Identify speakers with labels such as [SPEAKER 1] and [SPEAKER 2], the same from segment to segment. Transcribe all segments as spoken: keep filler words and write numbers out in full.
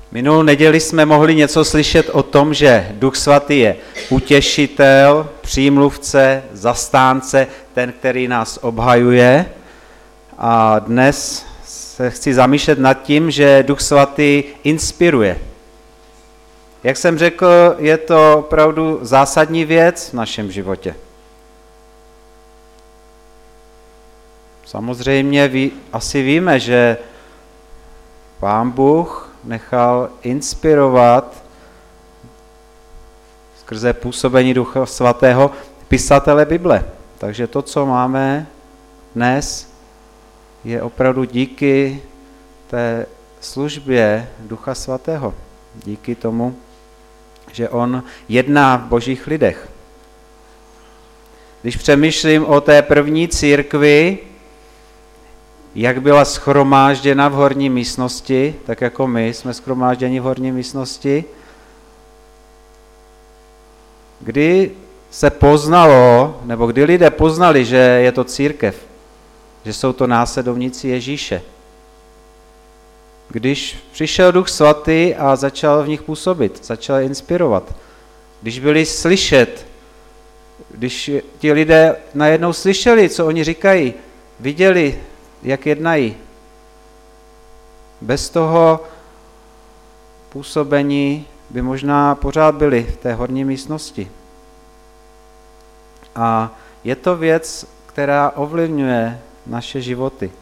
[SPEAKER 1] Minulou neděli jsme mohli něco slyšet o tom, že Duch Svatý je utěšitel, přímluvce, zastánce, ten, který nás obhajuje. A dnes se chci zamýšlet nad tím, že Duch Svatý inspiruje. Jak jsem řekl, je to opravdu zásadní věc v našem životě. Samozřejmě ví, asi víme, že Pán Bůh nechal inspirovat skrze působení Ducha Svatého pisatele Bible. Takže to, co máme dnes, je opravdu díky té službě Ducha Svatého. Díky tomu, že on jedná v božích lidech. Když přemýšlím o té první církvi, jak byla shromážděna v horní místnosti, tak jako my jsme shromážděni v horní místnosti, kdy se poznalo, nebo kdy lidé poznali, že je to církev, že jsou to následovníci Ježíše. Když přišel Duch Svatý a začal v nich působit, začal je inspirovat. Když byli slyšet, když ti lidé najednou slyšeli, co oni říkají, viděli, jak jednají. Bez toho působení by možná pořád byli v té horní místnosti. A je to věc, která ovlivňuje naše životy.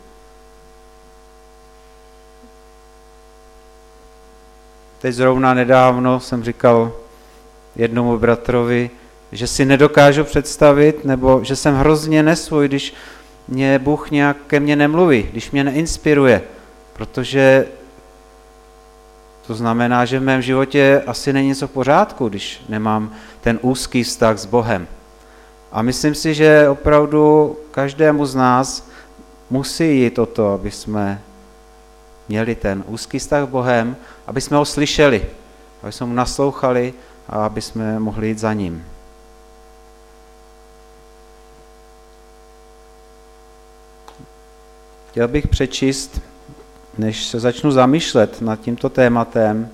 [SPEAKER 1] Teď zrovna nedávno jsem říkal jednomu bratrovi, že si nedokážu představit, nebo že jsem hrozně nesvůj, když mě Bůh nějak ke mně nemluví, když mě neinspiruje, protože to znamená, že v mém životě asi není něco v pořádku, když nemám ten úzký vztah s Bohem. A myslím si, že opravdu každému z nás musí jít o to, aby jsme měli ten úzký vztah s Bohem, aby jsme ho slyšeli, aby jsme mu naslouchali a aby jsme mohli jít za ním. Chtěl bych přečíst, než se začnu zamýšlet nad tímto tématem,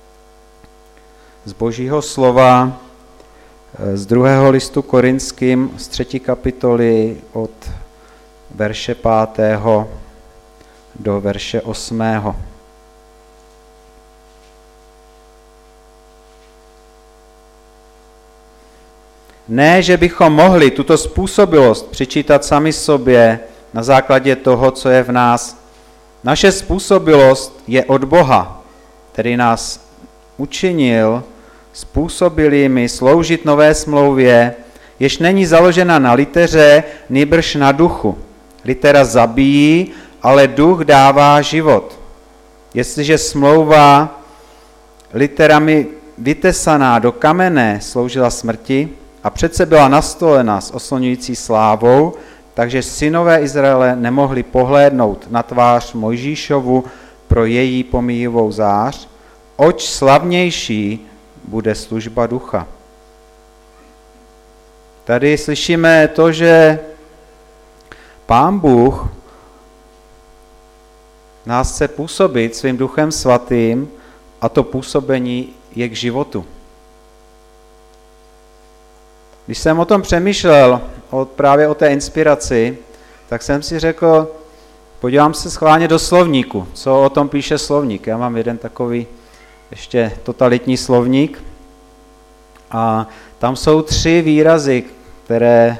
[SPEAKER 1] z Božího slova, z druhého listu Korinským, z třetí kapitoly od verše pátého do verše osmého. Ne, že bychom mohli tuto způsobilost přičítat sami sobě na základě toho, co je v nás. Naše způsobilost je od Boha, který nás učinil způsobilými sloužit nové smlouvě, jež není založena na liteře, nýbrž na duchu. Litera zabíjí, ale duch dává život. Jestliže smlouva literami vytesaná do kamene sloužila smrti a přece byla nastolena s oslňující slávou, takže synové Izraele nemohli pohlédnout na tvář Mojžíšovu pro její pomíjivou zář, oč slavnější bude služba ducha. Tady slyšíme to, že Pán Bůh nás chce působit svým Duchem Svatým a to působení je k životu. Když jsem o tom přemýšlel, o, právě o té inspiraci, tak jsem si řekl, podívám se schválně do slovníku, co o tom píše slovník. Já mám jeden takový ještě totalitní slovník a tam jsou tři výrazy, které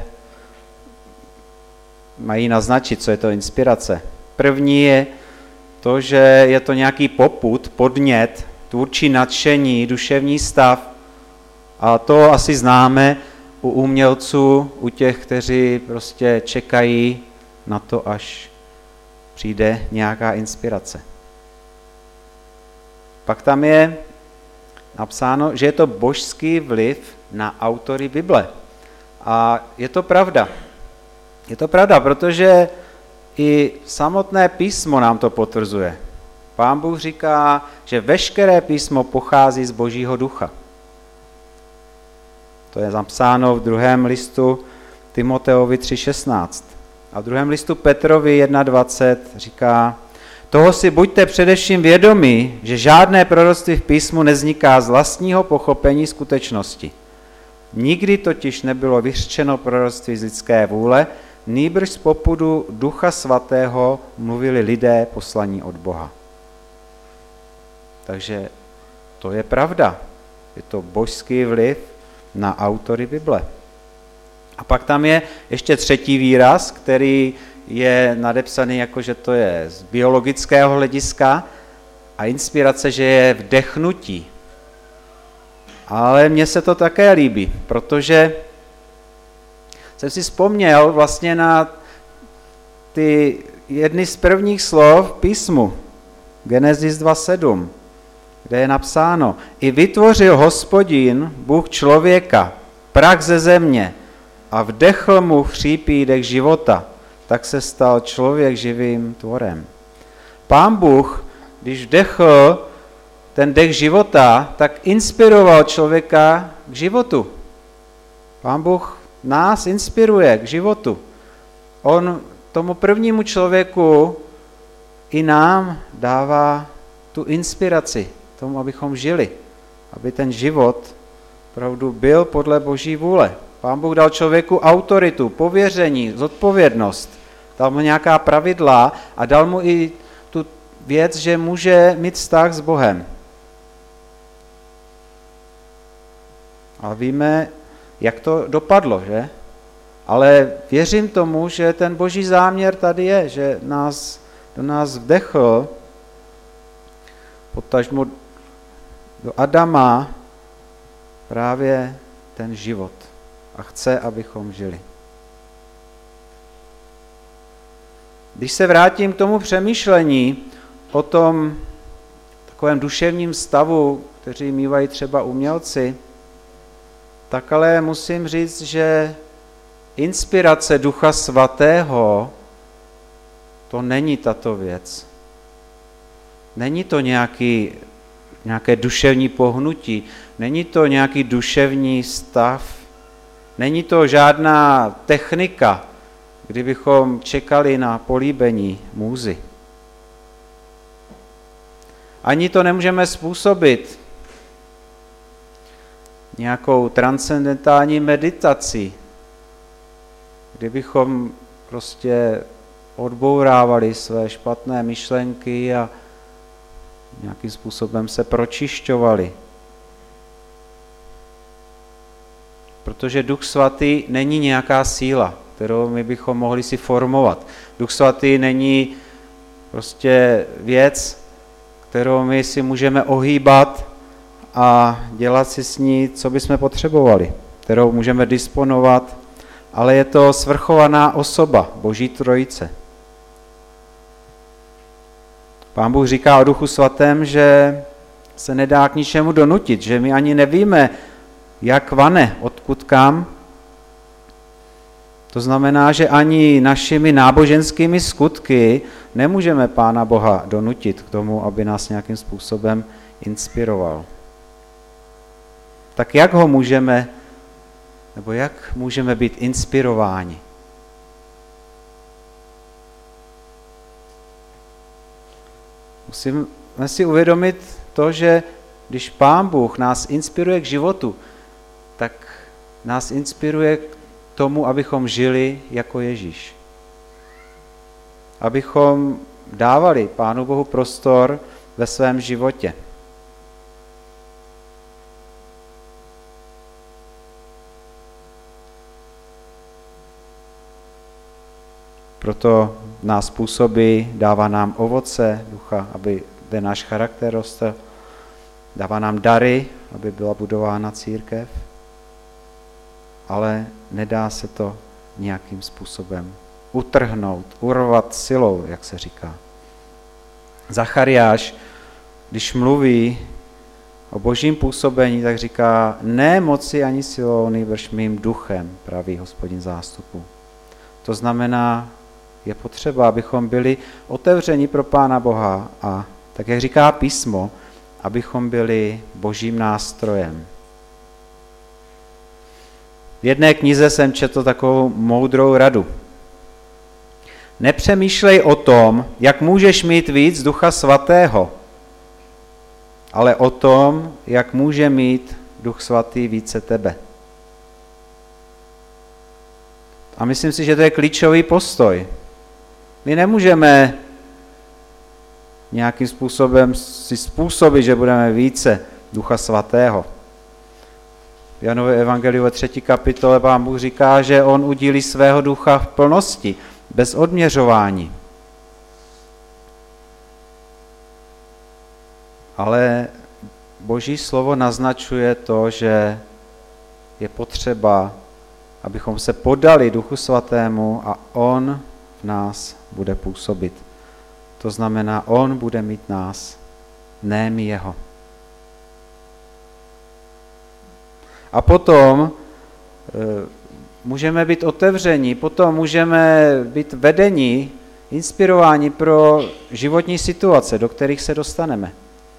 [SPEAKER 1] mají naznačit, co je to inspirace. První je to, že je to nějaký popud, podnět, tvůrčí nadšení, duševní stav a to asi známe u umělců, u těch, kteří prostě čekají na to, až přijde nějaká inspirace. Pak tam je napsáno, že je to božský vliv na autory Bible. A je to pravda. Je to pravda, protože i samotné písmo nám to potvrzuje. Pán Bůh říká, že veškeré písmo pochází z Božího ducha. To je zapsáno v druhém listu Timoteovi tři šestnáct. A v druhém listu Petrovi jedna dvacet říká, Toho si buďte především vědomi, že žádné proroctví v písmu nevzniká z vlastního pochopení skutečnosti. Nikdy totiž nebylo vyřčeno proroctví z lidské vůle, nýbrž z popudu Ducha Svatého mluvili lidé poslaní od Boha. Takže to je pravda. Je to božský vliv na autory Bible. A pak tam je ještě třetí výraz, který je nadepsaný jako, že to je z biologického hlediska a inspirace, že je vdechnutí. Ale mně se to také líbí, protože jsem si vzpomněl vlastně na ty jedny z prvních slov v písmu, Genesis dva sedm, kde je napsáno: I vytvořil Hospodin, Bůh člověka, prach ze země, a vdechl mu chřípý dech života, tak se stal člověk živým tvorem. Pán Bůh, když vdechl ten dech života, tak inspiroval člověka k životu. Pán Bůh nás inspiruje k životu. On tomu prvnímu člověku i nám dává tu inspiraci tomu, abychom žili, aby ten život opravdu byl podle Boží vůle. Pán Bůh dal člověku autoritu, pověření, zodpovědnost, dal mu nějaká pravidla a dal mu i tu věc, že může mít vztah s Bohem. A víme, jak to dopadlo, že? Ale věřím tomu, že ten Boží záměr tady je, že nás, do nás vdechl, potažmo do Adama, právě ten život. A chce, abychom žili. Když se vrátím k tomu přemýšlení o tom takovém duševním stavu, kteří mívají třeba umělci, tak ale musím říct, že inspirace Ducha Svatého to není tato věc. Není to nějaký, nějaké duševní pohnutí, není to nějaký duševní stav, není to žádná technika, kdybychom čekali na políbení můzy. Ani to nemůžeme způsobit nějakou transcendentální meditací, kdybychom prostě odbourávali své špatné myšlenky a nějakým způsobem se pročišťovali. Protože Duch Svatý není nějaká síla, kterou my bychom mohli si formovat. Duch Svatý není prostě věc, kterou my si můžeme ohýbat a dělat si s ní, co bychom potřebovali, kterou můžeme disponovat, ale je to svrchovaná osoba, Boží Trojice. Pán Bůh říká o Duchu Svatém, že se nedá k ničemu donutit, že my ani nevíme, jak vane, odkud kam. To znamená, že ani našimi náboženskými skutky nemůžeme Pána Boha donutit k tomu, aby nás nějakým způsobem inspiroval. Tak jak ho můžeme, nebo jak můžeme být inspirováni? Musíme si uvědomit to, že když Pán Bůh nás inspiruje k životu, tak nás inspiruje k tomu, abychom žili jako Ježíš. Abychom dávali Pánu Bohu prostor ve svém životě. Proto nás působí, dává nám ovoce ducha, aby ten náš charakter rostl, dává nám dary, aby byla budována církev, ale nedá se to nějakým způsobem utrhnout, urvat silou, jak se říká. Zachariáš, když mluví o Božím působení, tak říká, ne moci ani silou, nýbrž mým duchem, praví Hospodin zástupu. To znamená, je potřeba, abychom byli otevřeni pro Pána Boha a, tak jak říká písmo, abychom byli Božím nástrojem. V jedné knize jsem četl takovou moudrou radu. Nepřemýšlej o tom, jak můžeš mít víc Ducha Svatého, ale o tom, jak může mít Duch Svatý více tebe. A myslím si, že to je klíčový postoj. My nemůžeme nějakým způsobem si způsobit, že budeme více Ducha Svatého. V Janově evangeliu ve třetí kapitole Pán Bůh říká, že on udílí svého ducha v plnosti, bez odměřování. Ale Boží slovo naznačuje to, že je potřeba, abychom se podali Duchu Svatému a on v nás bude působit. To znamená, on bude mít nás, ne my jeho. A potom e, můžeme být otevření, potom můžeme být vedení, inspirováni pro životní situace, do kterých se dostaneme.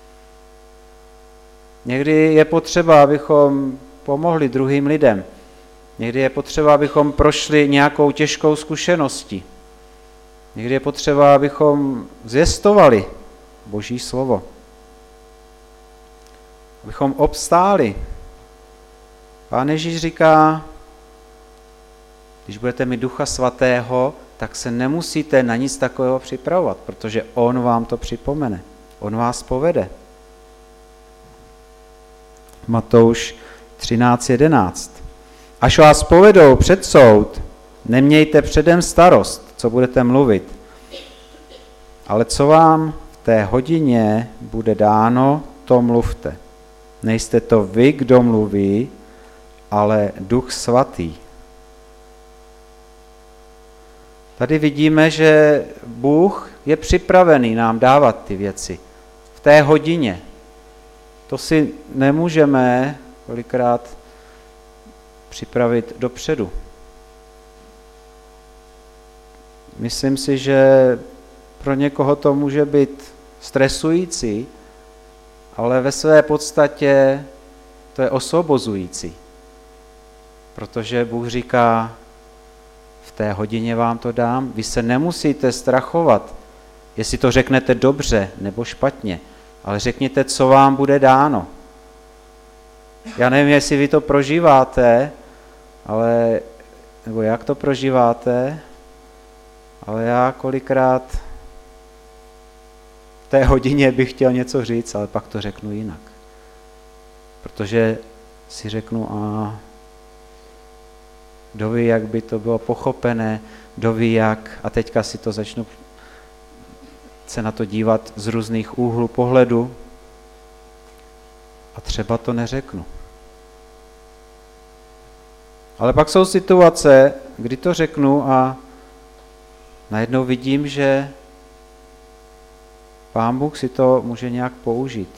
[SPEAKER 1] Někdy je potřeba, abychom pomohli druhým lidem. Někdy je potřeba, abychom prošli nějakou těžkou zkušeností. Někdy je potřeba, abychom zvěstovali Boží slovo. Abychom obstáli. Pán Ježíš říká, když budete mít Ducha Svatého, tak se nemusíte na nic takového připravovat, protože on vám to připomene. On vás povede. Matouš třináct jedenáct. Až vás povedou před soud, nemějte předem starost, co budete mluvit. Ale co vám v té hodině bude dáno, to mluvte. Nejste to vy, kdo mluví, ale Duch Svatý. Tady vidíme, že Bůh je připravený nám dávat ty věci v té hodině. To si nemůžeme kolikrát připravit dopředu. Myslím si, že pro někoho to může být stresující, ale ve své podstatě to je osvobozující. Protože Bůh říká, v té hodině vám to dám, vy se nemusíte strachovat, jestli to řeknete dobře nebo špatně, ale řekněte, co vám bude dáno. Já nevím, jestli vy to prožíváte, ale, nebo jak to prožíváte, ale já kolikrát v té hodině bych chtěl něco říct, ale pak to řeknu jinak. Protože si řeknu, a kdo ví, jak by to bylo pochopené, kdo ví jak, a teďka si to začnu se na to dívat z různých úhlů pohledu a třeba to neřeknu. Ale pak jsou situace, kdy to řeknu a najednou vidím, že Pán Bůh si to může nějak použít.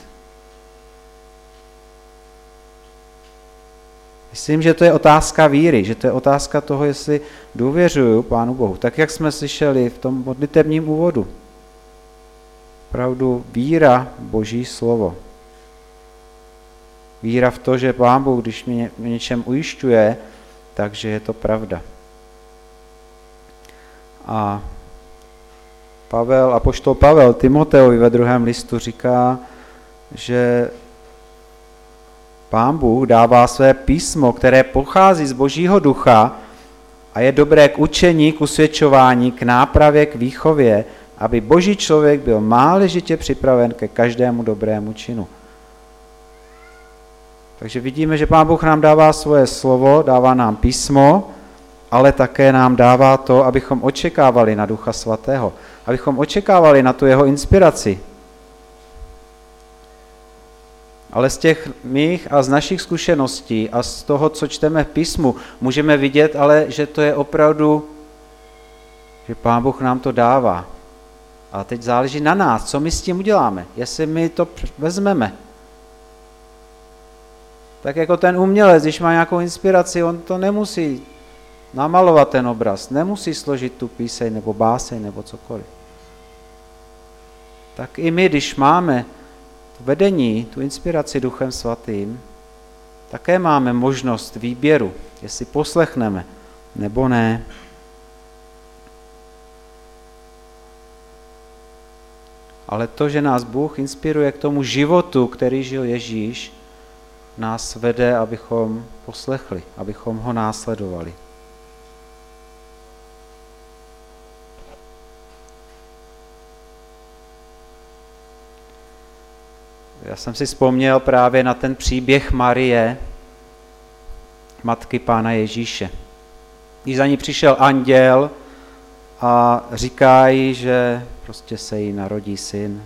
[SPEAKER 1] Myslím, že to je otázka víry, že to je otázka toho, jestli důvěřuju Pánu Bohu. Tak, jak jsme slyšeli v tom modlitevním úvodu. Opravdu víra Boží slovo. Víra v to, že Pán Bůh, když mě v něčem ujišťuje, takže je to pravda. A Pavel, apoštol Pavel Timoteovi ve druhém listu říká, že Pán Bůh dává své písmo, které pochází z Božího ducha a je dobré k učení, k usvědčování, k nápravě, k výchově, aby Boží člověk byl náležitě připraven ke každému dobrému činu. Takže vidíme, že Pán Bůh nám dává svoje slovo, dává nám písmo, ale také nám dává to, abychom očekávali na Ducha Svatého, abychom očekávali na tu jeho inspiraci. Ale z těch mých a z našich zkušeností a z toho, co čteme v písmu, můžeme vidět, ale že to je opravdu, že Pán Bůh nám to dává. A teď záleží na nás, co my s tím uděláme, jestli my to vezmeme. Tak jako ten umělec, když má nějakou inspiraci, on to nemusí namalovat ten obraz, nemusí složit tu píseň nebo báseň nebo cokoliv. Tak i my, když máme vedení, tu inspiraci Duchem Svatým, také máme možnost výběru, jestli poslechneme nebo ne. ale to, že nás Bůh inspiruje k tomu životu, který žil Ježíš, nás vede, abychom poslechli, abychom ho následovali. Já jsem si vzpomněl právě na ten příběh Marie, matky Pána Ježíše. Když za ní přišel anděl a říká jí, že prostě se jí narodí syn.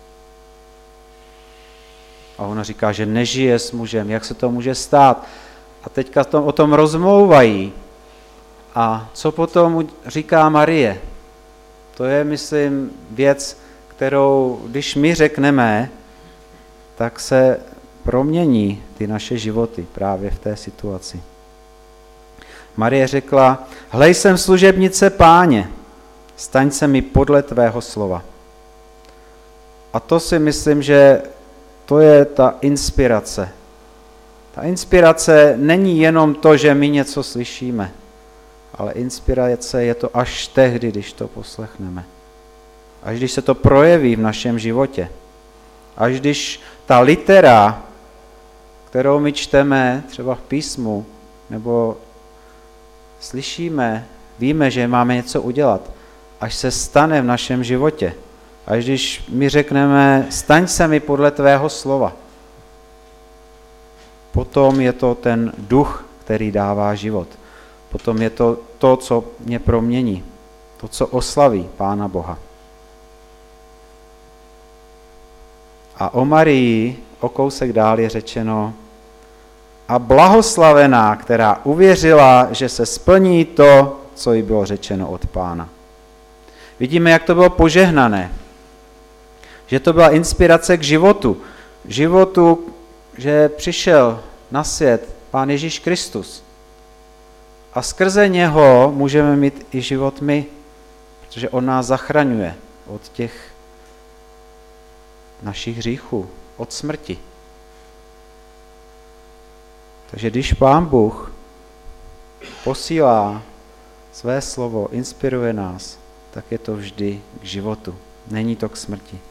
[SPEAKER 1] A ona říká, že nežije s mužem, jak se to může stát. A teďka to, o tom rozmlouvají. A co potom říká Marie? To je, myslím, věc, kterou, když my řekneme, tak se promění ty naše životy právě v té situaci. Marie řekla, hlej, jsem služebnice Páně, staň se mi podle tvého slova. A to si myslím, že to je ta inspirace. Ta inspirace není jenom to, že my něco slyšíme, ale inspirace je to až tehdy, když to poslechneme. Až když se to projeví v našem životě. Až když ta litera, kterou my čteme třeba v písmu, nebo slyšíme, víme, že máme něco udělat, až se stane v našem životě. Až když my řekneme, staň se mi podle tvého slova. Potom je to ten duch, který dává život. Potom je to to, co mě promění. To, co oslaví Pána Boha. A o Marii, o kousek dál je řečeno, a blahoslavená, která uvěřila, že se splní to, co jí bylo řečeno od Pána. Vidíme, jak to bylo požehnané. Že to byla inspirace k životu. Životu, že přišel na svět Pán Ježíš Kristus. A skrze něho můžeme mít i život my, protože on nás zachraňuje od těch našich hříchů, od smrti. Takže když Pán Bůh posílá své slovo, inspiruje nás, tak je to vždy k životu. Není to k smrti.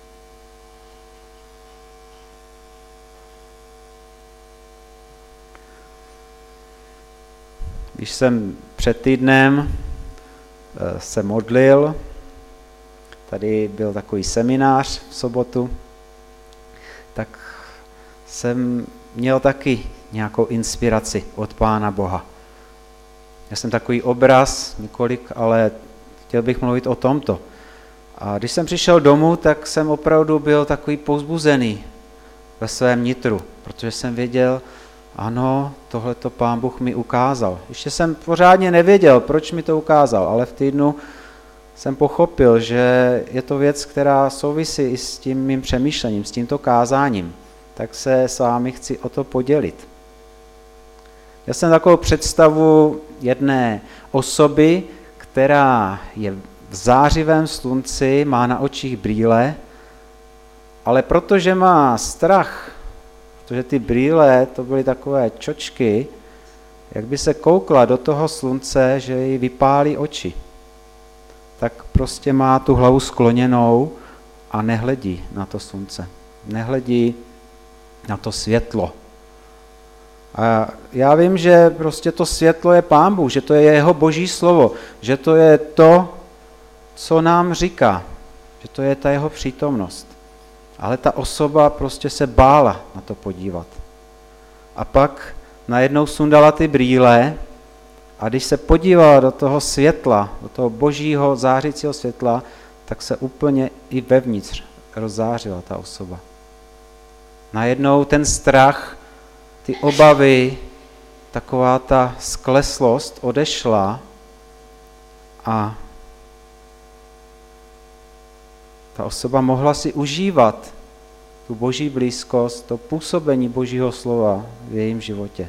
[SPEAKER 1] Když jsem před týdnem se modlil, tady byl takový seminář v sobotu, tak jsem měl taky nějakou inspiraci od Pána Boha. Já jsem takový obraz, několik, ale chtěl bych mluvit o tomto. A když jsem přišel domů, tak jsem opravdu byl takový povzbuzený ve svém nitru, protože jsem věděl, ano, tohleto Pán Bůh mi ukázal. Ještě jsem pořádně nevěděl, proč mi to ukázal, ale v týdnu jsem pochopil, že je to věc, která souvisí i s tím mým přemýšlením, s tímto kázáním. Tak se s vámi chci o to podělit. Já jsem takovou představu jedné osoby, která je v zářivém slunci, má na očích brýle, ale protože má strach, protože ty brýle, to byly takové čočky, jak by se koukla do toho slunce, že jí vypálí oči, tak prostě má tu hlavu skloněnou a nehledí na to slunce. Nehledí na to světlo. A já vím, že prostě to světlo je Pán Bůh, že to je jeho boží slovo, že to je to, co nám říká, že to je ta jeho přítomnost. Ale ta osoba prostě se bála na to podívat. A pak najednou sundala ty brýle a když se podívala do toho světla, do toho božího zářícího světla, tak se úplně i vevnitř rozzářila ta osoba. Najednou ten strach, ty obavy, taková ta skleslost odešla a ta osoba mohla si užívat tu boží blízkost, to působení božího slova v jejím životě.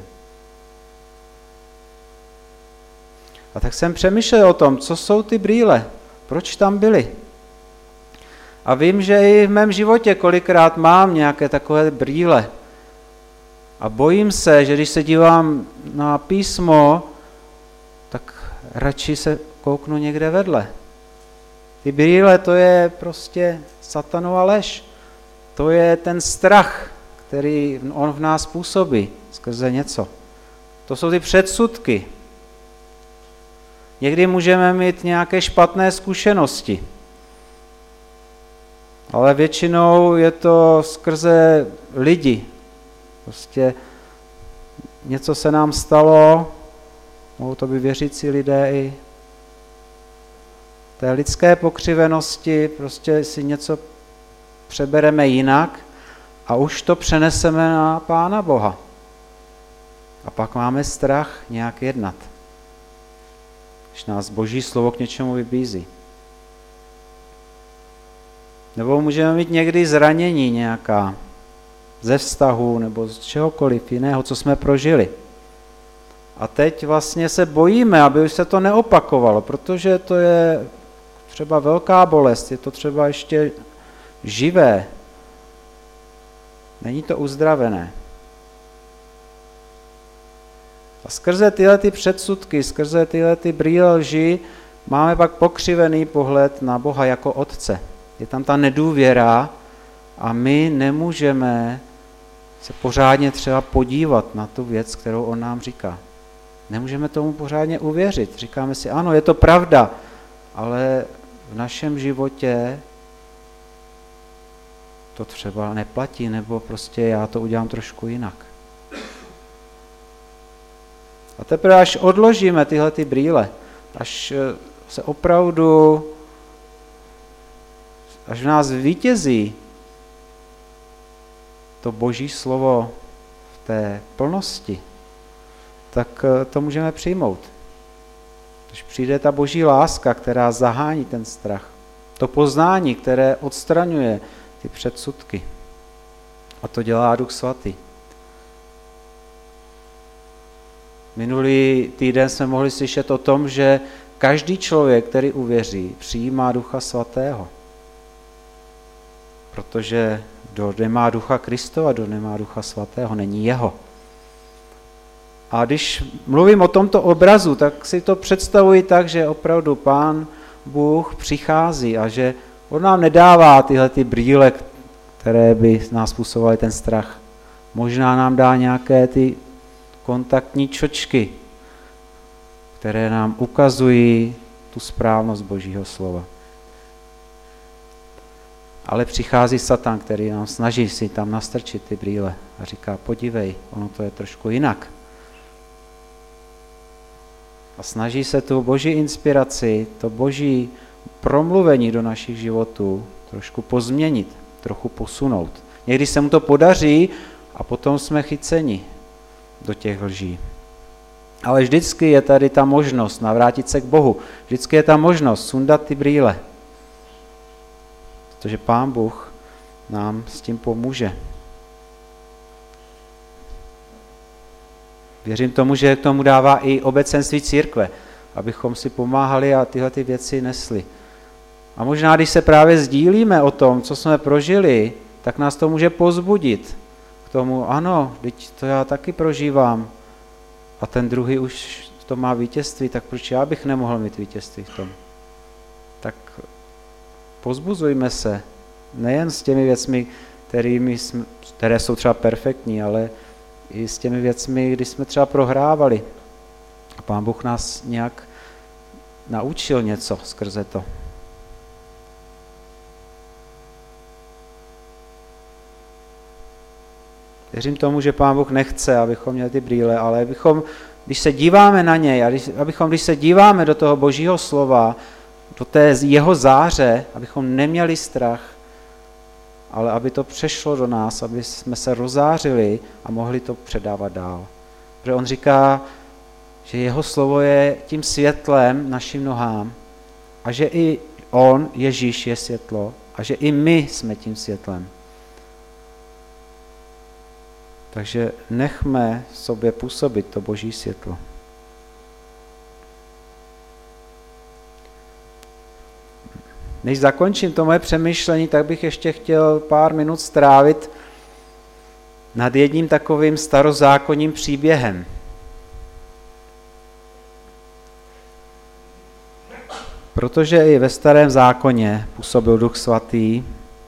[SPEAKER 1] A tak jsem přemýšlel o tom, co jsou ty brýle, proč tam byly. A vím, že i v mém životě kolikrát mám nějaké takové brýle. A bojím se, že když se dívám na písmo, tak radši se kouknu někde vedle. Ty brýle, to je prostě satanova lež. To je ten strach, který on v nás působí skrze něco. To jsou ty předsudky. Někdy můžeme mít nějaké špatné zkušenosti, ale většinou je to skrze lidi. Prostě něco se nám stalo, mohou to být věřící lidé i té lidské pokřivenosti, prostě si něco přebereme jinak a už to přeneseme na Pána Boha. A pak máme strach nějak jednat, když nás Boží slovo k něčemu vybízí. Nebo můžeme mít někdy zranění nějaká ze vztahu nebo z čehokoliv jiného, co jsme prožili. A teď vlastně se bojíme, aby už se to neopakovalo, protože to je třeba velká bolest, je to třeba ještě živé. Není to uzdravené. A skrze tyhle ty předsudky, skrze tyhle ty brýle lži máme pak pokřivený pohled na Boha jako Otce. Je tam ta nedůvěra a my nemůžeme se pořádně třeba podívat na tu věc, kterou on nám říká. Nemůžeme tomu pořádně uvěřit. Říkáme si, ano, je to pravda, ale v našem životě to třeba neplatí, nebo prostě já to udělám trošku jinak. A teprve až odložíme tyhle ty brýle, až se opravdu, až v nás vítězí to Boží slovo v té plnosti, tak to můžeme přijmout. Když přijde ta Boží láska, která zahání ten strach, to poznání, které odstraňuje ty předsudky. A to dělá Duch Svatý. Minulý týden jsme mohli slyšet o tom, že každý člověk, který uvěří, přijímá Ducha Svatého. Protože kdo nemá Ducha Kristova, kdo nemá Ducha Svatého, není jeho. A když mluvím o tomto obrazu, tak si to představuji tak, že opravdu Pán Bůh přichází a že on nám nedává tyhle ty brýle, které by nás způsobovaly ten strach. Možná nám dá nějaké ty kontaktní čočky, které nám ukazují tu správnost Božího slova. Ale přichází Satan, který nám snaží si tam nastrčit ty brýle a říká, podívej, ono to je trošku jinak. A snaží se tu Boží inspiraci, to Boží promluvení do našich životů trošku pozměnit, trochu posunout. Někdy se mu to podaří a potom jsme chyceni do těch lží. Ale vždycky je tady ta možnost navrátit se k Bohu. Vždycky je ta možnost sundat ty brýle. Protože Pán Bůh nám s tím pomůže. Věřím tomu, že k tomu dává i obecenství církve, abychom si pomáhali a tyhle ty věci nesli. A možná, když se právě sdílíme o tom, co jsme prožili, tak nás to může povzbudit k tomu, ano, teď to já taky prožívám a ten druhý už to má vítězství, tak proč já bych nemohl mít vítězství v tom? Tak povzbuzujme se, nejen s těmi věcmi, kterými jsme, které jsou třeba perfektní, ale i s těmi věcmi, kdy jsme třeba prohrávali. A Pán Bůh nás nějak naučil něco skrze to. Věřím tomu, že Pán Bůh nechce, abychom měli ty brýle, ale abychom, když se díváme na něj, a když, abychom, když se díváme do toho Božího slova, do té jeho záře, abychom neměli strach, ale aby to přešlo do nás, aby jsme se rozářili a mohli to předávat dál. Protože on říká, že jeho slovo je tím světlem našim nohám a že i on, Ježíš, je světlo a že i my jsme tím světlem. Takže nechme v sobě působit to Boží světlo. Než zakončím to moje přemýšlení, tak bych ještě chtěl pár minut strávit nad jedním takovým starozákonním příběhem. Protože i ve Starém zákoně působil Duch Svatý,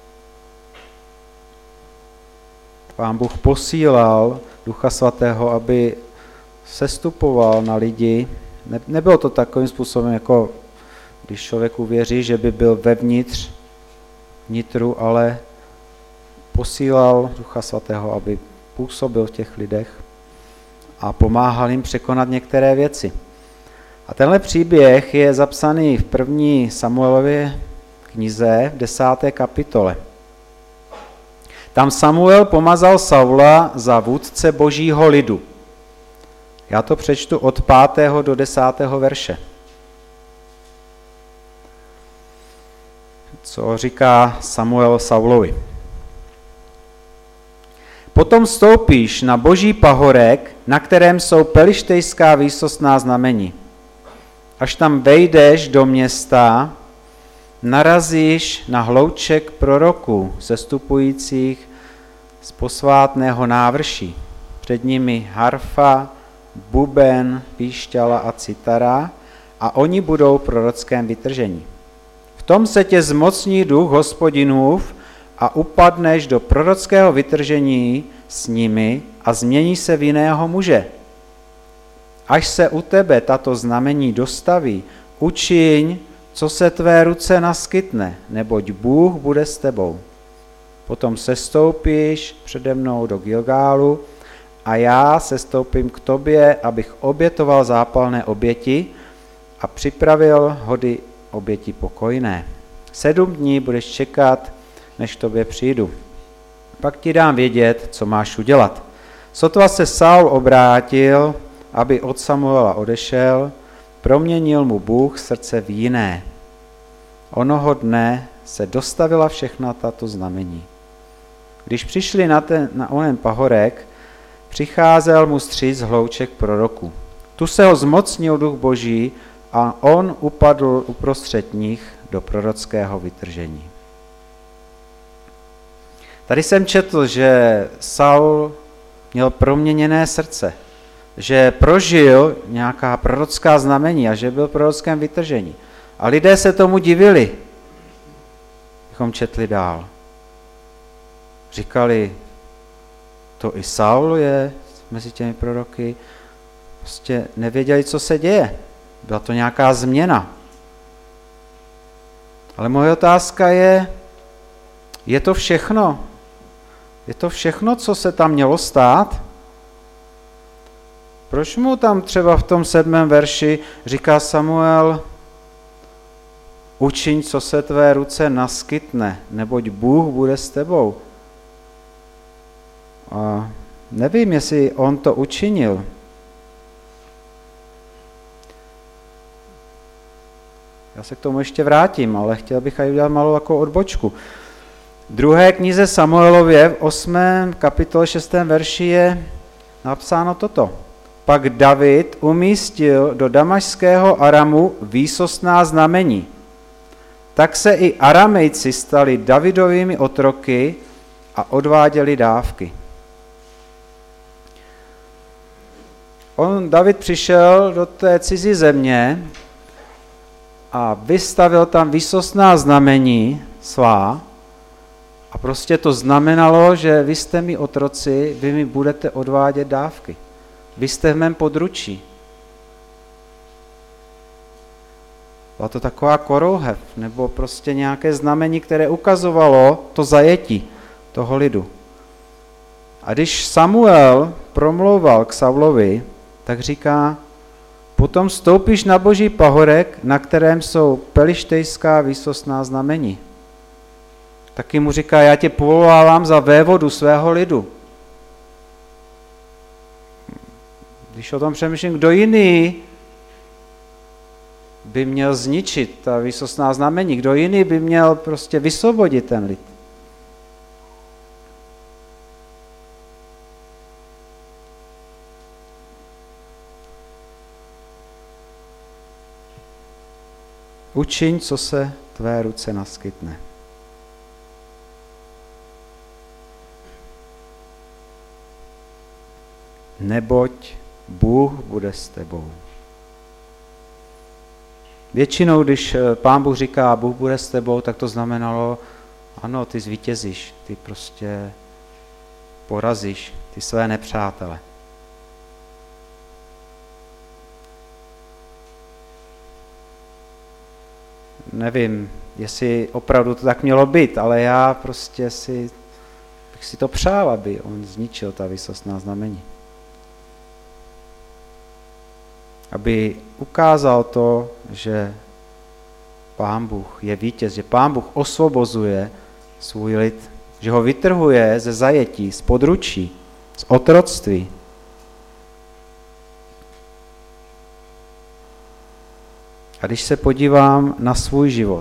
[SPEAKER 1] Pán Bůh posílal Ducha Svatého, aby sestupoval na lidi. Ne, nebylo to takovým způsobem, jako když člověk uvěří, že by byl vevnitř, vnitru, ale posílal Ducha Svatého, aby působil v těch lidech a pomáhal jim překonat některé věci. A tenhle příběh je zapsaný v první Samuelově knize v desáté kapitole. Tam Samuel pomazal Saula za vůdce božího lidu. Já to přečtu od pátého do desátého verše. Co říká Samuel Saulovi. Potom stoupíš na boží pahorek, na kterém jsou pelištejská výsostná znamení. Až tam vejdeš do města, narazíš na hlouček proroků, sestupujících z posvátného návrší. Před nimi harfa, buben, píšťala a citara a oni budou v prorockém vytržení. V tom se tě zmocní duch Hospodinův a upadneš do prorockého vytržení s nimi a změní se v jiného muže. Až se u tebe tato znamení dostaví, učiň, co se tvé ruce naskytne, neboť Bůh bude s tebou. Potom sestoupíš přede mnou do Gilgálu a já sestoupím k tobě, abych obětoval zápalné oběti a připravil hody oběti pokojné. Sedm dní budeš čekat, než k tobě přijdu. Pak ti dám vědět, co máš udělat. Sotva se Saul obrátil, aby od Samuela odešel, proměnil mu Bůh srdce v jiné. Onoho dne se dostavila všechna tato znamení. Když přišli na, ten, na onen pahorek, přicházel mu stříc hlouček proroků. Tu se ho zmocnil duch boží a on upadl uprostřed nich do prorockého vytržení. Tady jsem četl, že Saul měl proměněné srdce, že prožil nějaká prorocká znamení a že byl v prorockém vytržení. A lidé se tomu divili, bychom četli dál. Říkali, to i Saul je mezi těmi proroky, prostě nevěděli, co se děje. Byla to nějaká změna. Ale moje otázka je, je to všechno? Je to všechno, co se tam mělo stát? Proč mu tam třeba v tom sedmém verši říká Samuel, učiň, co se tvé ruce naskytne, neboť Bůh bude s tebou. A nevím, jestli on to učinil. Já se k tomu ještě vrátím, ale chtěl bych aj udělat malou jako odbočku. V druhé knize Samuelově v osmém kapitole šestém verši je napsáno toto. Pak David umístil do damašského Aramu výsostná znamení. Tak se i Aramejci stali Davidovými otroky a odváděli dávky. On, David přišel do té cizí země a vystavil tam výsostná znamení svá a prostě to znamenalo, že vy jste mi otroci, vy mi budete odvádět dávky. Vy jste v mém područí. Byla to taková korouhev, nebo prostě nějaké znamení, které ukazovalo to zajetí toho lidu. A když Samuel promlouval k Saulovi, tak říká, potom stoupíš na boží pahorek, na kterém jsou pelištejská výsostná znamení. Taky mu říká, já tě povolávám za vévodu svého lidu. Když o tom přemýšlím, kdo jiný by měl zničit ta výsostná znamení, kdo jiný by měl prostě vysvobodit ten lid. Učiň, co se tvé ruce naskytne. Neboť Bůh bude s tebou. Většinou, když Pán Bůh říká, Bůh bude s tebou, tak to znamenalo, ano, ty zvítězíš, ty prostě porazíš ty své nepřátele. Nevím, jestli opravdu to tak mělo být, ale já prostě si, bych si to přál, aby on zničil ta výsostná znamení. Aby ukázal to, že Pán Bůh je vítěz, že Pán Bůh osvobozuje svůj lid, že ho vytrhuje ze zajetí, z područí, z otroctví. A když se podívám na svůj život,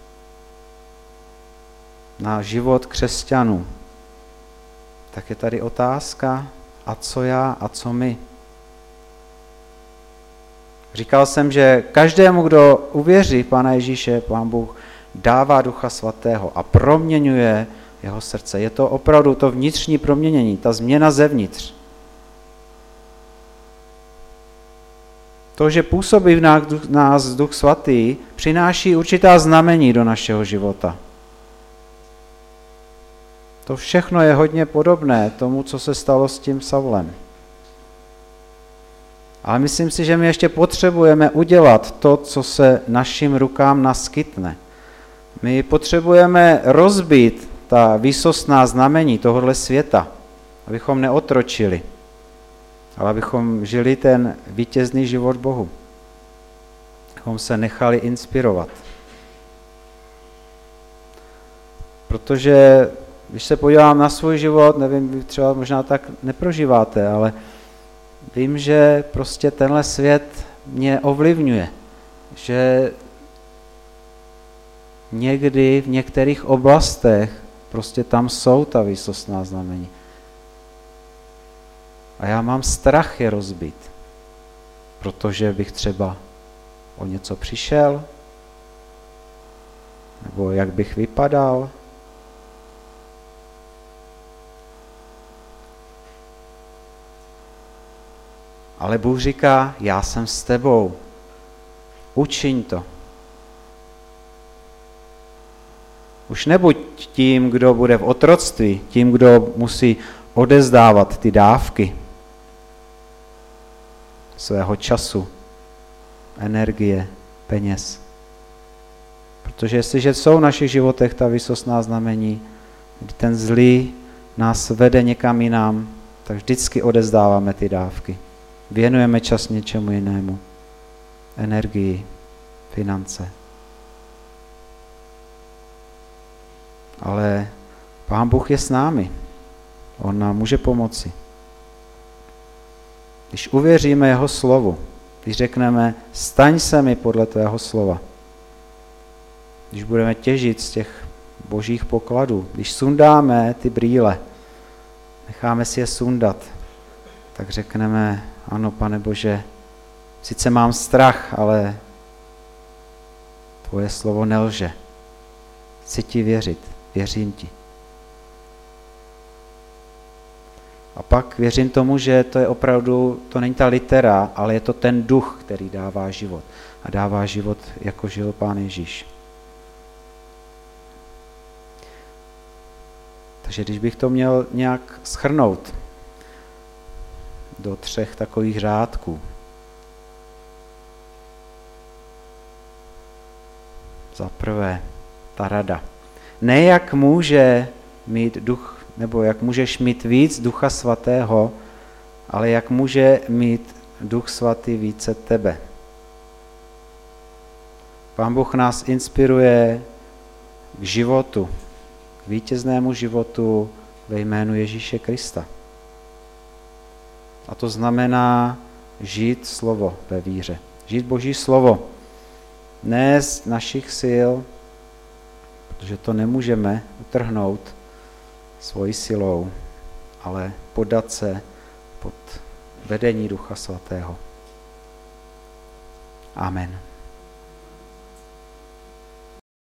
[SPEAKER 1] na život křesťanů, tak je tady otázka, a co já, a co my. Říkal jsem, že každému, kdo uvěří v Pána Ježíše, Pán Bůh dává Ducha Svatého a proměňuje jeho srdce. Je to opravdu to vnitřní proměnění, ta změna zevnitř. To, že působí v nás Duch Svatý, přináší určitá znamení do našeho života. To všechno je hodně podobné tomu, co se stalo s tím Saulem. Ale myslím si, že my ještě potřebujeme udělat to, co se našim rukám naskytne. My potřebujeme rozbít ta výsostná znamení tohohle světa, abychom neotročili, ale abychom žili ten vítězný život Bohu. Abychom se nechali inspirovat. Protože když se podívám na svůj život, nevím, vy třeba možná tak neprožíváte, ale vím, že prostě tenhle svět mě ovlivňuje. Že někdy v některých oblastech prostě tam jsou ta výsostná znamení. A já mám strach je rozbít, protože bych třeba o něco přišel, nebo jak bych vypadal. Ale Bůh říká, já jsem s tebou. Učiň to. Už nebuď tím, kdo bude v otroctví, tím, kdo musí odezdávat ty dávky svého času, energie, peněz. Protože jestliže jsou v našich životech ta výsostná znamení, kdy ten zlý nás vede někam jinam, tak vždycky odezdáváme ty dávky. Věnujeme čas něčemu jinému. Energii, finance. Ale Pán Bůh je s námi. On nám může pomoci. Když uvěříme jeho slovu, když řekneme, staň se mi podle tvého slova, když budeme těžit z těch božích pokladů, když sundáme ty brýle, necháme si je sundat, tak řekneme, ano, Pane Bože, sice mám strach, ale tvoje slovo nelže. Chci ti věřit, věřím ti. A pak věřím tomu, že to je opravdu, to není ta litera, ale je to ten duch, který dává život. A dává život, jako žil Pán Ježíš. Takže když bych to měl nějak shrnout do třech takových řádků. Za prvé, ta rada. Ne jak může mít duch, nebo jak můžeš mít víc Ducha Svatého, ale jak může mít Duch Svatý více tebe. Pán Bůh nás inspiruje k životu, k vítěznému životu ve jménu Ježíše Krista. A to znamená žít slovo ve víře. Žít Boží slovo. Ne z našich sil, protože to nemůžeme utrhnout svojí silou, ale podat se pod vedení Ducha Svatého. Amen.